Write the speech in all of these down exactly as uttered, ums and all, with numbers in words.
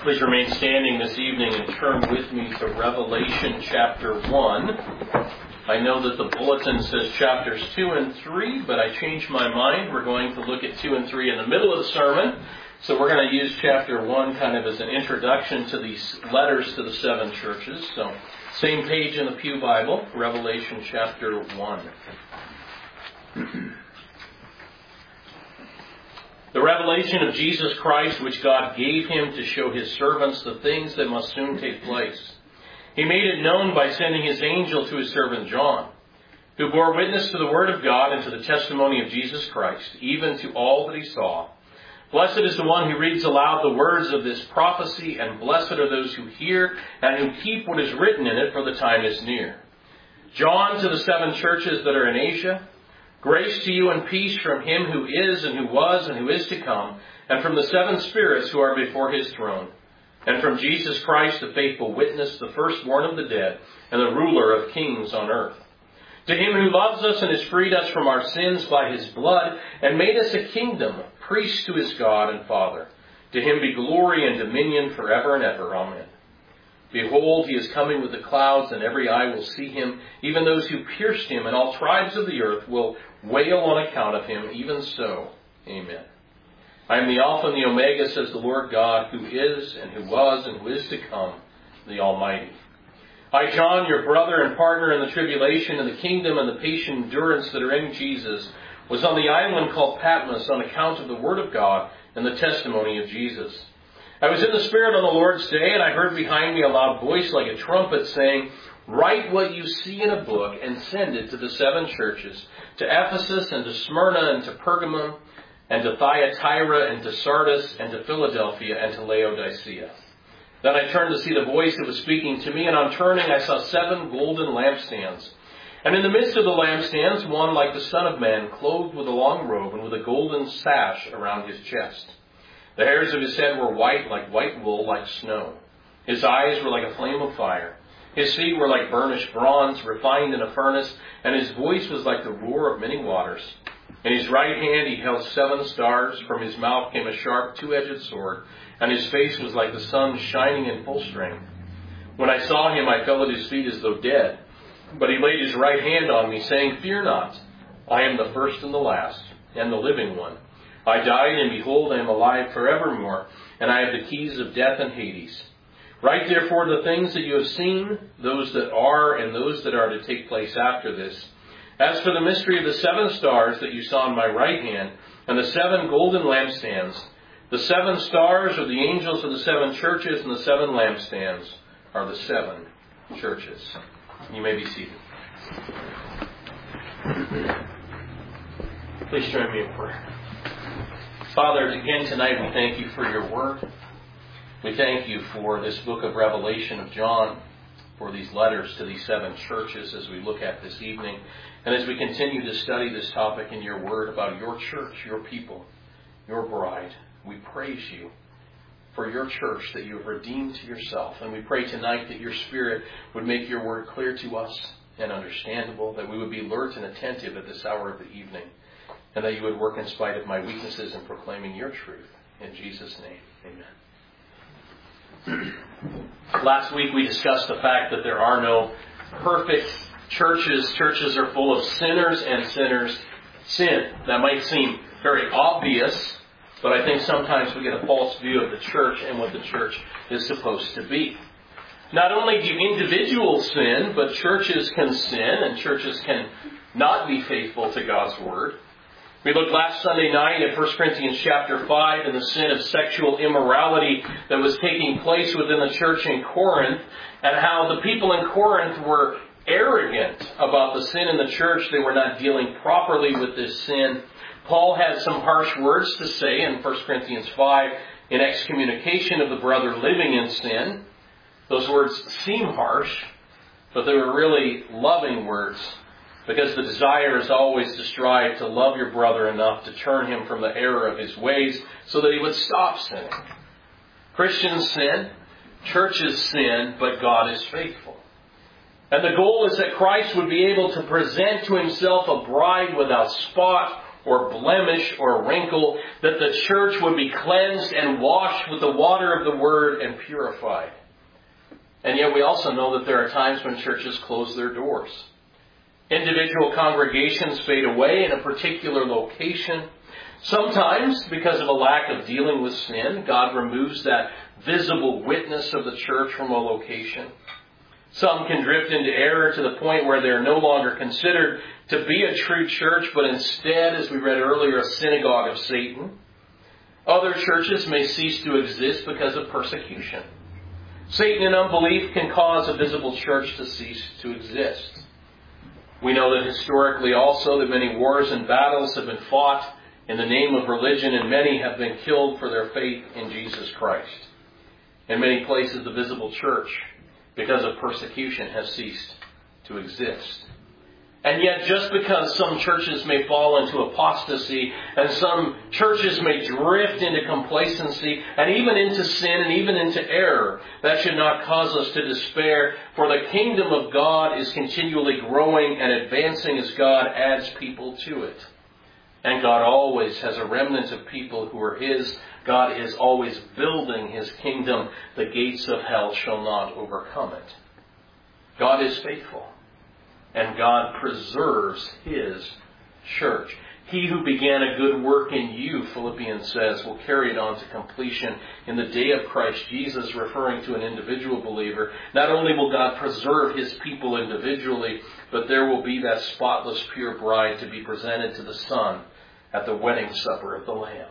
Please remain standing this evening and turn with me to Revelation chapter one. I know that the bulletin says chapters two and three, but I changed my mind. We're going to look at two and three in the middle of the sermon. So we're going to use chapter one kind of as an introduction to these letters to the seven churches. So same page in the Pew Bible, Revelation chapter one. The revelation of Jesus Christ, which God gave him to show his servants the things that must soon take place. He made it known by sending his angel to his servant John, who bore witness to the word of God and to the testimony of Jesus Christ, even to all that he saw. Blessed is the one who reads aloud the words of this prophecy, and blessed are those who hear and who keep what is written in it, for the time is near. John, to the seven churches that are in Asia, grace to you and peace from him who is and who was and who is to come, and from the seven spirits who are before his throne, and from Jesus Christ, the faithful witness, the firstborn of the dead, and the ruler of kings on earth. To him who loves us and has freed us from our sins by his blood, and made us a kingdom, priests to his God and Father. To him be glory and dominion forever and ever. Amen. Behold, he is coming with the clouds, and every eye will see him, even those who pierced him, and all tribes of the earth will wail on account of him. Even so, amen. I am the Alpha and the Omega, says the Lord God, who is, and who was, and who is to come, the Almighty. I, John, your brother and partner in the tribulation and the kingdom and the patient endurance that are in Jesus, was on the island called Patmos on account of the word of God and the testimony of Jesus. I was in the Spirit on the Lord's day, and I heard behind me a loud voice like a trumpet saying, write what you see in a book and send it to the seven churches, to Ephesus and to Smyrna and to Pergamum and to Thyatira and to Sardis and to Philadelphia and to Laodicea. Then I turned to see the voice that was speaking to me, and on turning I saw seven golden lampstands. And in the midst of the lampstands, one like the Son of Man, clothed with a long robe and with a golden sash around his chest. The hairs of his head were white, like white wool, like snow. His eyes were like a flame of fire. His feet were like burnished bronze, refined in a furnace, and his voice was like the roar of many waters. In his right hand he held seven stars. From his mouth came a sharp two-edged sword, and his face was like the sun shining in full strength. When I saw him, I fell at his feet as though dead. But he laid his right hand on me, saying, fear not, I am the first and the last, and the living one. I died, and behold, I am alive forevermore, and I have the keys of death and Hades. Write therefore the things that you have seen, those that are, and those that are to take place after this. As for the mystery of the seven stars that you saw in my right hand, and the seven golden lampstands, the seven stars are the angels of the seven churches, and the seven lampstands are the seven churches. You may be seated. Please join me in prayer. Father, again tonight we thank you for your word. We thank you for this book of Revelation of John, for these letters to these seven churches as we look at this evening, and as we continue to study this topic in your word about your church, your people, your bride. We praise you for your church that you have redeemed to yourself. And we pray tonight that your Spirit would make your word clear to us and understandable, that we would be alert and attentive at this hour of the evening, and that you would work in spite of my weaknesses in proclaiming your truth. In Jesus' name, amen. Last week we discussed the fact that there are no perfect churches. Churches are full of sinners, and sinners sin. That might seem very obvious, but I think sometimes we get a false view of the church and what the church is supposed to be. Not only do individuals sin, but churches can sin, and churches can not be faithful to God's word. We looked last Sunday night at First Corinthians chapter five and the sin of sexual immorality that was taking place within the church in Corinth, and how the people in Corinth were arrogant about the sin in the church. They were not dealing properly with this sin. Paul had some harsh words to say in First Corinthians five in excommunication of the brother living in sin. Those words seem harsh, but they were really loving words, because the desire is always to strive to love your brother enough to turn him from the error of his ways so that he would stop sinning. Christians sin, churches sin, but God is faithful. And the goal is that Christ would be able to present to himself a bride without spot or blemish or wrinkle, that the church would be cleansed and washed with the water of the Word and purified. And yet we also know that there are times when churches close their doors. Individual congregations fade away in a particular location. Sometimes, because of a lack of dealing with sin, God removes that visible witness of the church from a location. Some can drift into error to the point where they are no longer considered to be a true church, but instead, as we read earlier, a synagogue of Satan. Other churches may cease to exist because of persecution. Satan and unbelief can cause a visible church to cease to exist. We know that historically also that many wars and battles have been fought in the name of religion, and many have been killed for their faith in Jesus Christ. In many places, the visible church, because of persecution, has ceased to exist. And yet, just because some churches may fall into apostasy, and some churches may drift into complacency, and even into sin, and even into error, that should not cause us to despair, for the kingdom of God is continually growing and advancing as God adds people to it. And God always has a remnant of people who are His. God is always building His kingdom. The gates of hell shall not overcome it. God is faithful. And God preserves His church. He who began a good work in you, Philippians says, will carry it on to completion in the day of Christ Jesus, referring to an individual believer. Not only will God preserve His people individually, but there will be that spotless, pure bride to be presented to the Son at the wedding supper of the Lamb.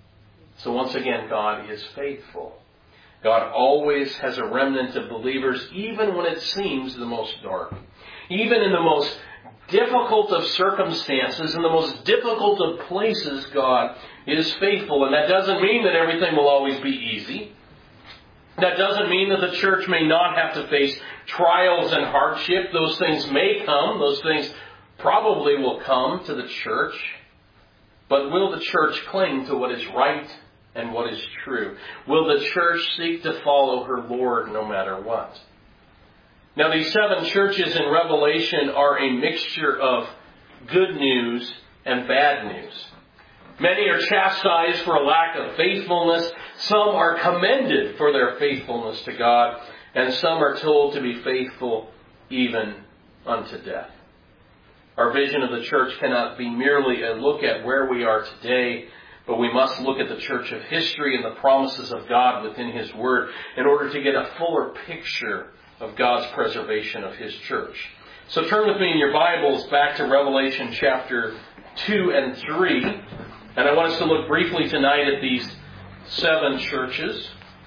So once again, God is faithful. God always has a remnant of believers, even when it seems the most dark. Even in the most difficult of circumstances, in the most difficult of places, God is faithful. And that doesn't mean that everything will always be easy. That doesn't mean that the church may not have to face trials and hardship. Those things may come. Those things probably will come to the church. But will the church cling to what is right and what is true? Will the church seek to follow her Lord no matter what? Now, these seven churches in Revelation are a mixture of good news and bad news. Many are chastised for a lack of faithfulness. Some are commended for their faithfulness to God. And some are told to be faithful even unto death. Our vision of the church cannot be merely a look at where we are today, but we must look at the church of history and the promises of God within His Word in order to get a fuller picture of God's preservation of His church. So turn with me in your Bibles back to Revelation chapter two and three. And I want us to look briefly tonight at these seven churches.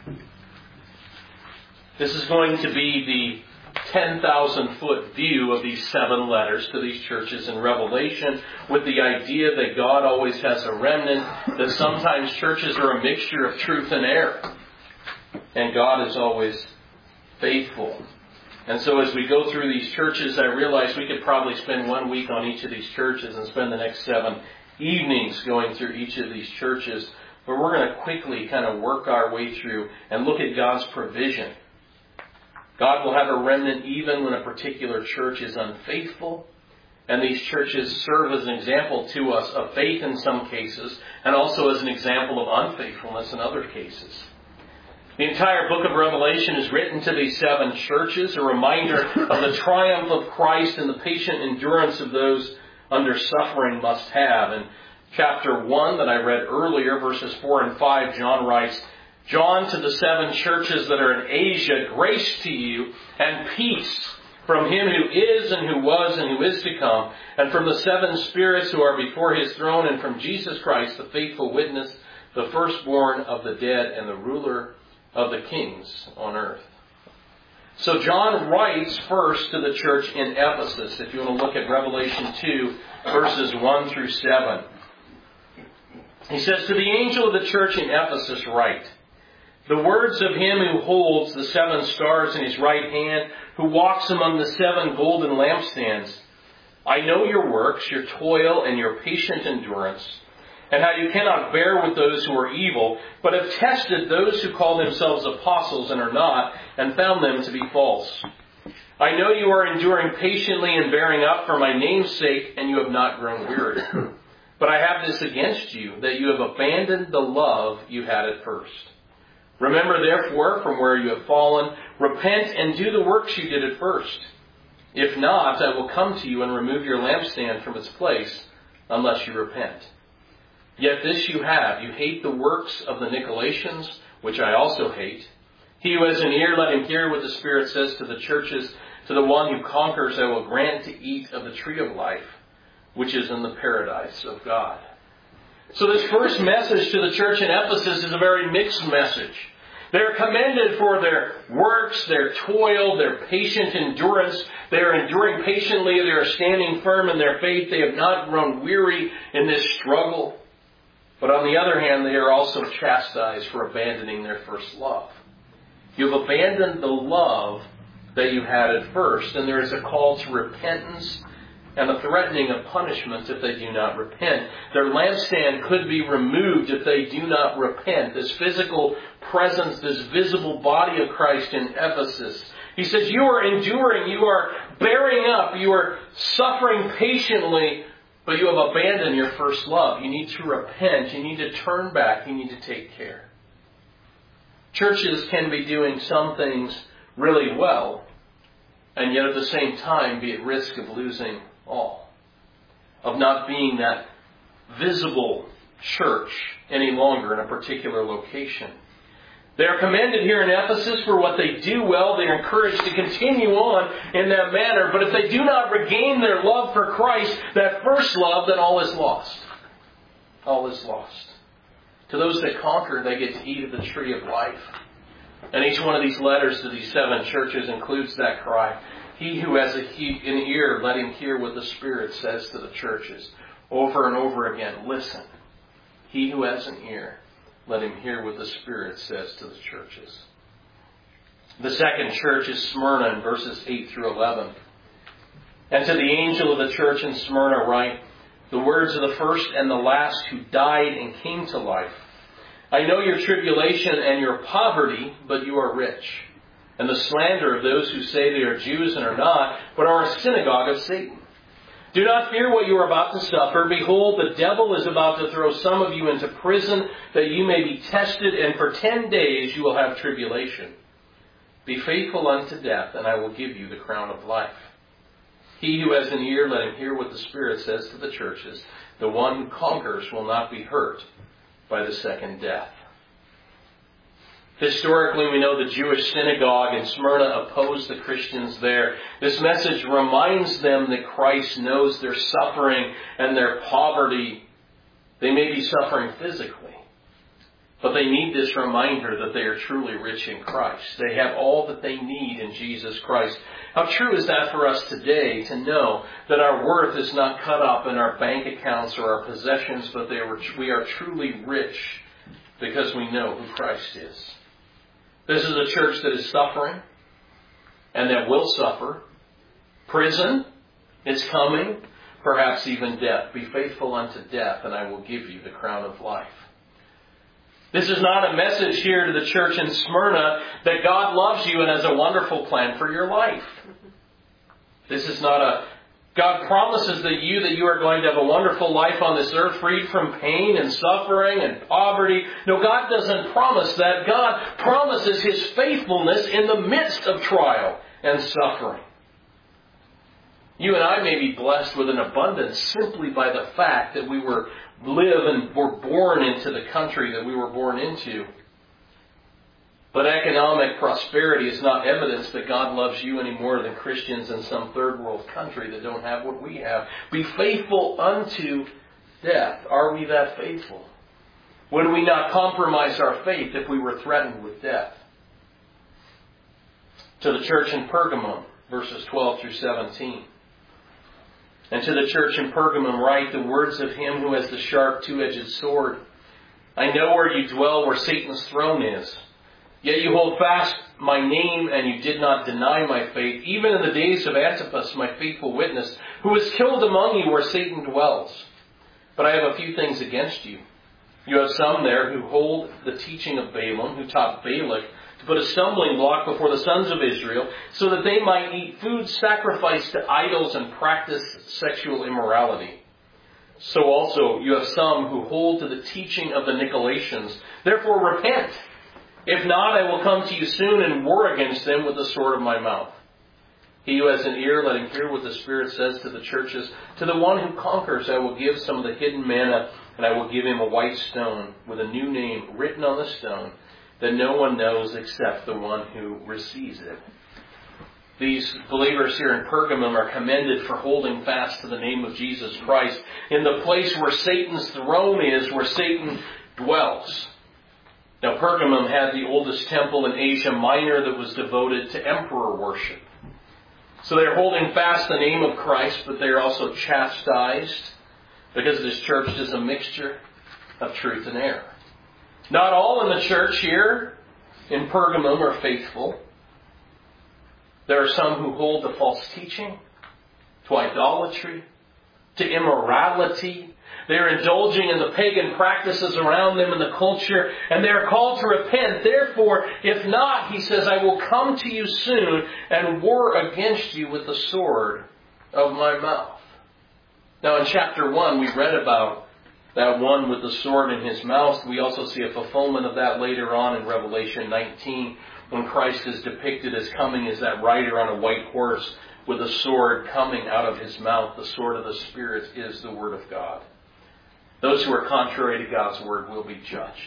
This is going to be the ten thousand foot view of these seven letters to these churches in Revelation, with the idea that God always has a remnant, that sometimes churches are a mixture of truth and error. And God is always faithful. And so as we go through these churches, I realize we could probably spend one week on each of these churches and spend the next seven evenings going through each of these churches. But we're going to quickly kind of work our way through and look at God's provision. God will have a remnant even when a particular church is unfaithful. And these churches serve as an example to us of faith in some cases, and also as an example of unfaithfulness in other cases. The entire book of Revelation is written to these seven churches, a reminder of the triumph of Christ and the patient endurance of those under suffering must have. In chapter one that I read earlier, verses four and five, John writes, John, to the seven churches that are in Asia, grace to you and peace from Him who is and who was and who is to come, and from the seven spirits who are before His throne, and from Jesus Christ, the faithful witness, the firstborn of the dead and the ruler of the kings on earth. So John writes first to the church in Ephesus, if you want to look at Revelation two, verses one through seven. He says, to the angel of the church in Ephesus write, the words of Him who holds the seven stars in His right hand, who walks among the seven golden lampstands. I know your works, your toil, and your patient endurance, and how you cannot bear with those who are evil, but have tested those who call themselves apostles and are not, and found them to be false. I know you are enduring patiently and bearing up for my name's sake, and you have not grown weary. But I have this against you, that you have abandoned the love you had at first. Remember, therefore, from where you have fallen, repent and do the works you did at first. If not, I will come to you and remove your lampstand from its place, unless you repent. Yet this you have, you hate the works of the Nicolaitans, which I also hate. He who has an ear, let him hear what the Spirit says to the churches. To the one who conquers, I will grant to eat of the tree of life, which is in the paradise of God. So this first message to the church in Ephesus is a very mixed message. They're commended for their works, their toil, their patient endurance. They are enduring patiently. They are standing firm in their faith. They have not grown weary in this struggle. But on the other hand, they are also chastised for abandoning their first love. You've abandoned the love that you had at first, and there is a call to repentance and a threatening of punishment if they do not repent. Their lampstand could be removed if they do not repent. This physical presence, this visible body of Christ in Ephesus. He says, you are enduring, you are bearing up, you are suffering patiently, but you have abandoned your first love. You need to repent, you need to turn back, you need to take care. Churches can be doing some things really well, and yet at the same time be at risk of losing all, of not being that visible church any longer in a particular location. They are commended here in Ephesus for what they do well. They are encouraged to continue on in that manner. But if they do not regain their love for Christ, that first love, then all is lost. All is lost. To those that conquer, they get to eat of the tree of life. And each one of these letters to these seven churches includes that cry. He who has an ear, let him hear what the Spirit says to the churches. Over and over again, listen. He who has an ear, let him hear what the Spirit says to the churches. The second church is Smyrna in verses eight through eleven. And to the angel of the church in Smyrna write, the words of the first and the last who died and came to life. I know your tribulation and your poverty, but you are rich. And the slander of those who say they are Jews and are not, but are a synagogue of Satan. Do not fear what you are about to suffer. Behold, the devil is about to throw some of you into prison, that you may be tested, and for ten days you will have tribulation. Be faithful unto death, and I will give you the crown of life. He who has an ear, let him hear what the Spirit says to the churches. The one who conquers will not be hurt by the second death. Historically, we know the Jewish synagogue in Smyrna opposed the Christians there. This message reminds them that Christ knows their suffering and their poverty. They may be suffering physically, but they need this reminder that they are truly rich in Christ. They have all that they need in Jesus Christ. How true is that for us today to know that our worth is not cut up in our bank accounts or our possessions, but they are, we are truly rich because we know who Christ is. This is a church that is suffering and that will suffer. Prison is coming, perhaps even death. Be faithful unto death, and I will give you the crown of life. This is not a message here to the church in Smyrna that God loves you and has a wonderful plan for your life. This is not a God promises that you that you are going to have a wonderful life on this earth, freed from pain and suffering and poverty. No, God doesn't promise that. God promises His faithfulness in the midst of trial and suffering. You and I may be blessed with an abundance simply by the fact that we were live and were born into the country that we were born into. But economic prosperity is not evidence that God loves you any more than Christians in some third world country that don't have what we have. Be faithful unto death. Are we that faithful? Would we not compromise our faith if we were threatened with death? To the church in Pergamum, verses twelve through seventeen. And to the church in Pergamum write the words of Him who has the sharp two-edged sword. I know where you dwell, where Satan's throne is. Yet you hold fast my name, and you did not deny my faith, even in the days of Antipas, my faithful witness, who was killed among you where Satan dwells. But I have a few things against you. You have some there who hold the teaching of Balaam, who taught Balak to put a stumbling block before the sons of Israel, so that they might eat food sacrificed to idols and practice sexual immorality. So also you have some who hold to the teaching of the Nicolaitans. Therefore repent. If not, I will come to you soon and war against them with the sword of my mouth. He who has an ear, let him hear what the Spirit says to the churches. To the one who conquers, I will give some of the hidden manna, and I will give him a white stone with a new name written on the stone that no one knows except the one who receives it. These believers here in Pergamum are commended for holding fast to the name of Jesus Christ in the place where Satan's throne is, where Satan dwells. Now, Pergamum had the oldest temple in Asia Minor that was devoted to emperor worship. So they're holding fast the name of Christ, but they're also chastised because this church is a mixture of truth and error. Not all in the church here in Pergamum are faithful. There are some who hold to false teaching, to idolatry, to immorality. They're indulging in the pagan practices around them in the culture, and they're called to repent. Therefore, if not, he says, I will come to you soon and war against you with the sword of my mouth. Now, in chapter one, we read about that one with the sword in his mouth. We also see a fulfillment of that later on in Revelation nineteen, when Christ is depicted as coming as that rider on a white horse with a sword coming out of his mouth. The sword of the Spirit is the Word of God. Those who are contrary to God's Word will be judged.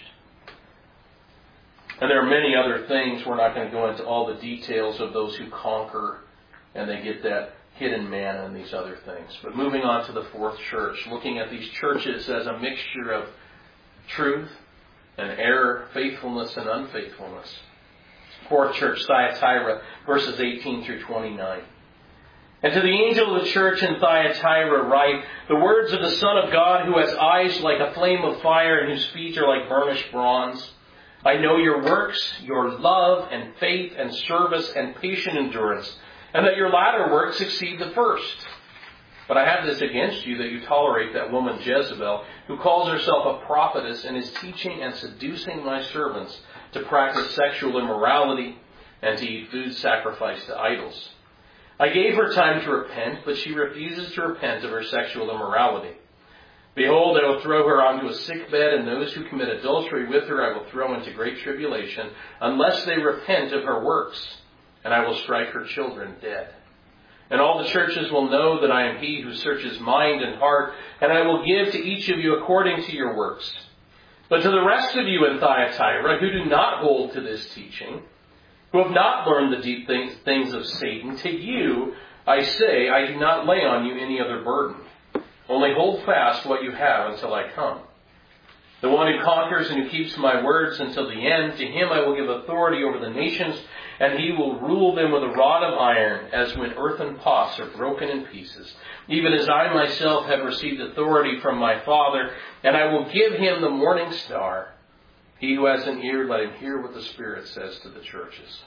And there are many other things. We're not going to go into all the details of those who conquer and they get that hidden manna and these other things. But moving on to the fourth church, looking at these churches as a mixture of truth and error, faithfulness and unfaithfulness. Fourth church, Thyatira, verses eighteen through twenty-nine. And to the angel of the church in Thyatira write, the words of the Son of God, who has eyes like a flame of fire and whose feet are like burnished bronze. I know your works, your love and faith and service and patient endurance, and that your latter works exceed the first. But I have this against you, that you tolerate that woman Jezebel, who calls herself a prophetess and is teaching and seducing my servants to practice sexual immorality and to eat food sacrificed to idols. I gave her time to repent, but she refuses to repent of her sexual immorality. Behold, I will throw her onto a sick bed, and those who commit adultery with her I will throw into great tribulation, unless they repent of her works, and I will strike her children dead. And all the churches will know that I am he who searches mind and heart, and I will give to each of you according to your works. But to the rest of you in Thyatira, who do not hold to this teaching, who have not learned the deep things, things of Satan, to you I say, I do not lay on you any other burden. Only hold fast what you have until I come. The one who conquers and who keeps my words until the end, to him I will give authority over the nations, and he will rule them with a rod of iron, as when earthen pots are broken in pieces. Even as I myself have received authority from my Father, and I will give him the morning star. He who has an ear, let him hear what the Spirit says to the churches.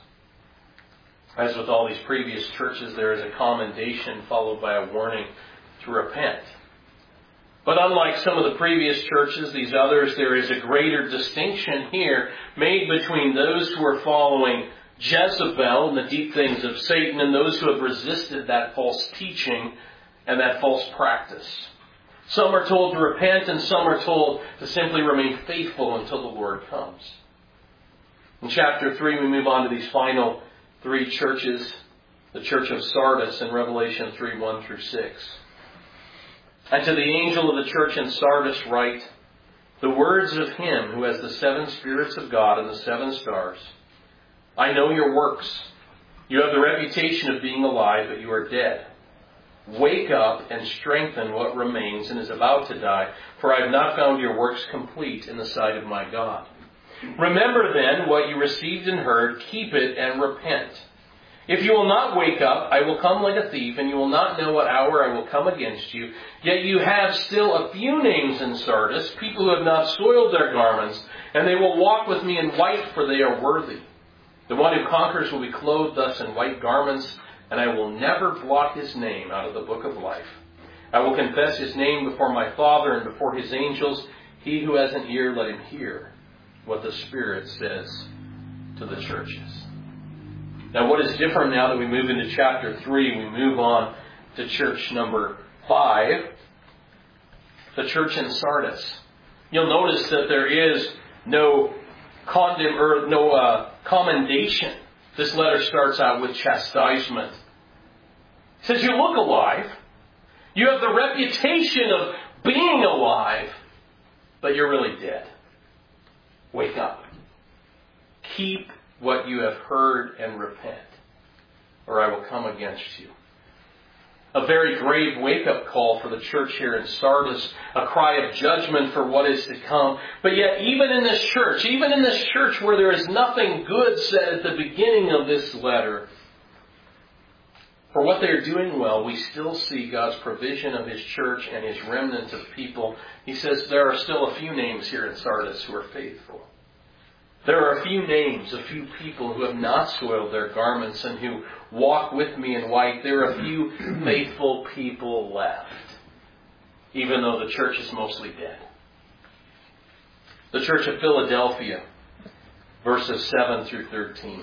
As with all these previous churches, there is a commendation followed by a warning to repent. But unlike some of the previous churches, these others, there is a greater distinction here made between those who are following Jezebel and the deep things of Satan and those who have resisted that false teaching and that false practice. Some are told to repent and some are told to simply remain faithful until the Lord comes. In chapter three, we move on to these final three churches. The church of Sardis in Revelation three, one through six. And to the angel of the church in Sardis write, the words of him who has the seven spirits of God and the seven stars. I know your works. You have the reputation of being alive, but you are dead. Wake up and strengthen what remains and is about to die, for I have not found your works complete in the sight of my God. Remember then what you received and heard, keep it and repent. If you will not wake up, I will come like a thief, and you will not know what hour I will come against you. Yet you have still a few names in Sardis, people who have not soiled their garments, and they will walk with me in white, for they are worthy. The one who conquers will be clothed thus in white garments, and I will never blot his name out of the book of life. I will confess his name before my Father and before his angels. He who has an ear, let him hear what the Spirit says to the churches. Now, what is different now that we move into chapter three, we move on to church number five. the church in Sardis. You'll notice that there is no condemn or no uh, commendation. This letter starts out with chastisement. It says, you look alive. You have the reputation of being alive, but you're really dead. Wake up. Keep what you have heard and repent, or I will come against you. A very grave wake-up call for the church here in Sardis, a cry of judgment for what is to come. But yet, even in this church, even in this church where there is nothing good said at the beginning of this letter, for what they are doing well, we still see God's provision of His church and His remnant of people. He says there are still a few names here in Sardis who are faithful. There are a few names, a few people who have not soiled their garments and who walk with me in white. There are a few faithful people left, even though the church is mostly dead. The church of Philadelphia, verses seven through thirteen.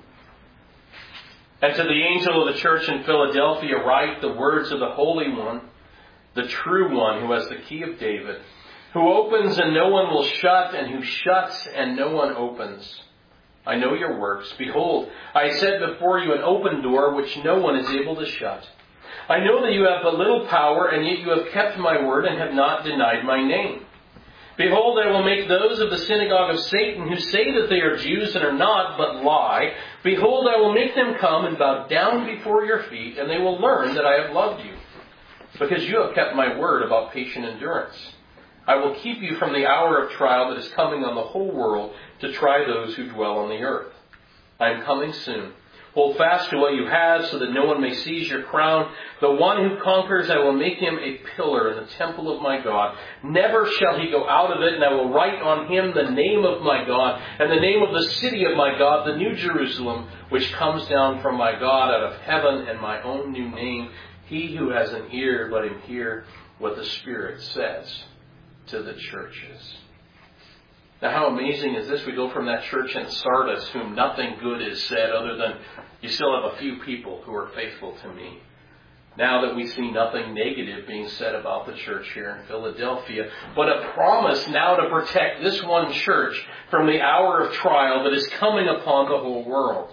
And to the angel of the church in Philadelphia write the words of the Holy One, the true One who has the key of David, who opens and no one will shut, and who shuts and no one opens. I know your works. Behold, I set before you an open door which no one is able to shut. I know that you have but little power, and yet you have kept my word and have not denied my name. Behold, I will make those of the synagogue of Satan who say that they are Jews and are not, but lie. Behold, I will make them come and bow down before your feet, and they will learn that I have loved you, because you have kept my word about patient endurance. I will keep you from the hour of trial that is coming on the whole world to try those who dwell on the earth. I am coming soon. Hold fast to what you have so that no one may seize your crown. The one who conquers, I will make him a pillar in the temple of my God. Never shall he go out of it, and I will write on him the name of my God and the name of the city of my God, the New Jerusalem, which comes down from my God out of heaven, and my own new name. He who has an ear, let him hear what the Spirit says to the churches. Now, how amazing is this? We go from that church in Sardis, whom nothing good is said other than you still have a few people who are faithful to me. Now that we see nothing negative being said about the church here in Philadelphia, but a promise now to protect this one church from the hour of trial that is coming upon the whole world.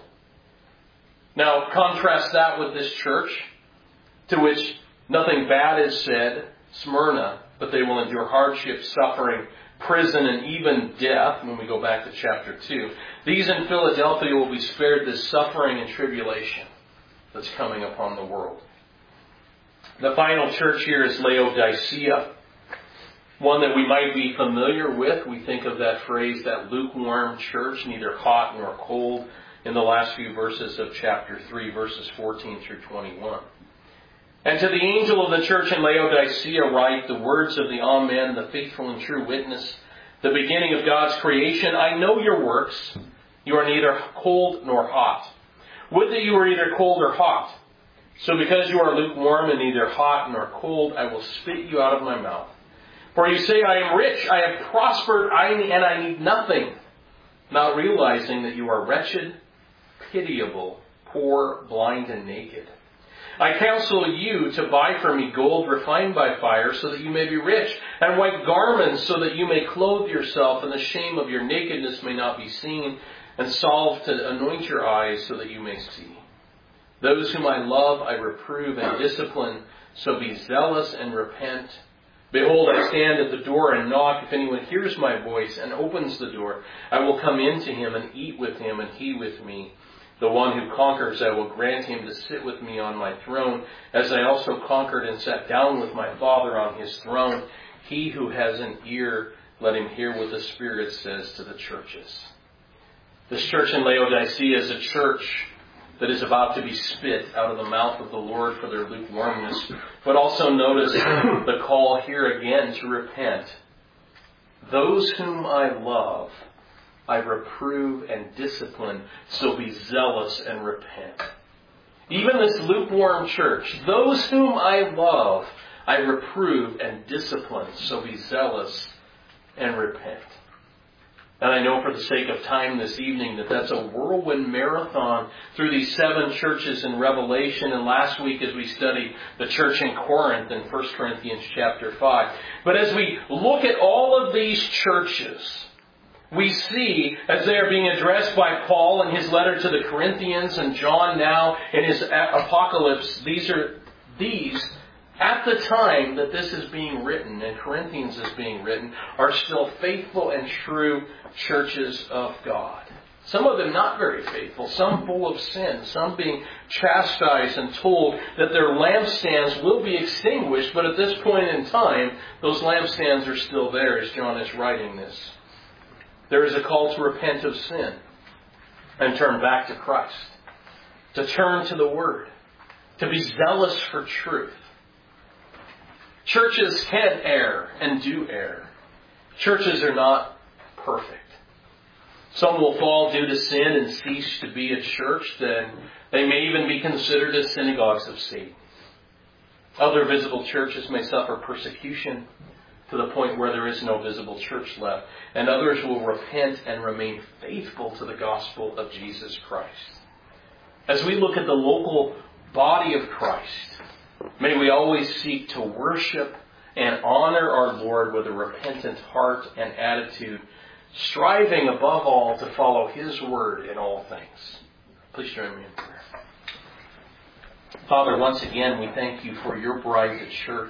Now, contrast that with this church, to which nothing bad is said, Smyrna, but they will endure hardship, suffering, prison, and even death, when we go back to chapter two. These in Philadelphia will be spared this suffering and tribulation that's coming upon the world. The final church here is Laodicea, one that we might be familiar with. We think of that phrase, that lukewarm church, neither hot nor cold, in the last few verses of chapter three, verses fourteen through twenty-one. And to the angel of the church in Laodicea write the words of the Amen, the faithful and true witness, the beginning of God's creation. I know your works. You are neither cold nor hot. Would that you were either cold or hot. So because you are lukewarm and neither hot nor cold, I will spit you out of my mouth. For you say, I am rich, I have prospered, I, and I need nothing, not realizing that you are wretched, pitiable, poor, blind, and naked. I counsel you to buy from me gold refined by fire so that you may be rich, and white garments so that you may clothe yourself, and the shame of your nakedness may not be seen, and salve to anoint your eyes so that you may see. Those whom I love I reprove and discipline, so be zealous and repent. Behold, I stand at the door and knock. If anyone hears my voice and opens the door, I will come in to him and eat with him and he with me. The one who conquers, I will grant him to sit with me on my throne, as I also conquered and sat down with my Father on his throne. He who has an ear, let him hear what the Spirit says to the churches. This church in Laodicea is a church that is about to be spit out of the mouth of the Lord for their lukewarmness. But also notice the call here again to repent. Those whom I love, I reprove and discipline, so be zealous and repent. Even this lukewarm church, those whom I love, I reprove and discipline, so be zealous and repent. And I know for the sake of time this evening that that's a whirlwind marathon through these seven churches in Revelation. And last week as we studied the church in Corinth in First Corinthians chapter five. But as we look at all of these churches, we see as they are being addressed by Paul in his letter to the Corinthians and John now in his Apocalypse, these are these at the time that this is being written and Corinthians is being written are still faithful and true churches of God. Some of them not very faithful, some full of sin, some being chastised and told that their lampstands will be extinguished, but at this point in time, those lampstands are still there as John is writing this. There is a call to repent of sin and turn back to Christ, to turn to the Word, to be zealous for truth. Churches can err and do err. Churches are not perfect. Some will fall due to sin and cease to be a church. Then they may even be considered as synagogues of Satan. Other visible churches may suffer persecution to the point where there is no visible church left. And others will repent and remain faithful to the gospel of Jesus Christ. As we look at the local body of Christ, may we always seek to worship and honor our Lord with a repentant heart and attitude, striving above all to follow His word in all things. Please join me in prayer. Father, once again, we thank you for your bride, the church.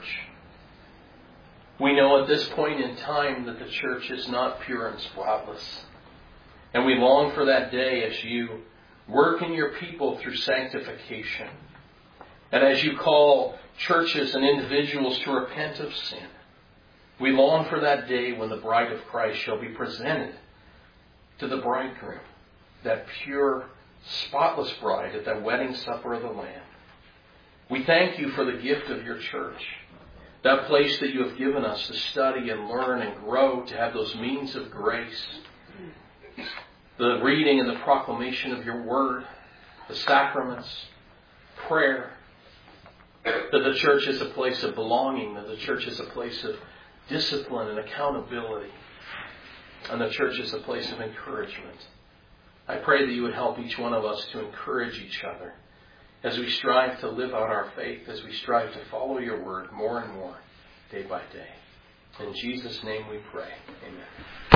We know at this point in time that the church is not pure and spotless. And we long for that day as you work in your people through sanctification. And as you call churches and individuals to repent of sin, we long for that day when the bride of Christ shall be presented to the bridegroom, that pure, spotless bride at that wedding supper of the Lamb. We thank you for the gift of your church, that place that you have given us to study and learn and grow, to have those means of grace, the reading and the proclamation of your word, the sacraments, prayer, that the church is a place of belonging, that the church is a place of discipline and accountability, and the church is a place of encouragement. I pray that you would help each one of us to encourage each other as we strive to live out our faith, as we strive to follow your word more and more day by day. In Jesus' name we pray. Amen.